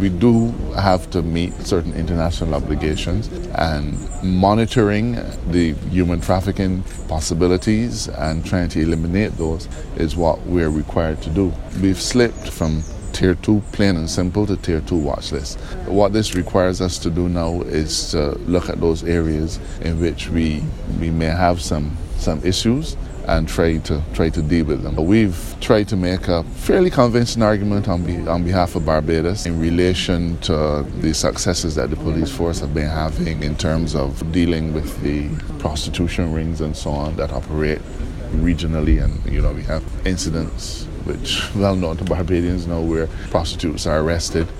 We do have to meet certain international obligations, and monitoring the human trafficking possibilities and trying to eliminate those is what we're required to do. We've slipped from Tier 2, plain and simple, to Tier 2 watch list. What this requires us to do now is to look at those areas in which we may have some issues and try to deal with them. We've tried to make a fairly convincing argument on behalf of Barbados in relation to the successes that the police force have been having in terms of dealing with the prostitution rings and so on that operate regionally. And we have incidents which well known to Barbadians now where prostitutes are arrested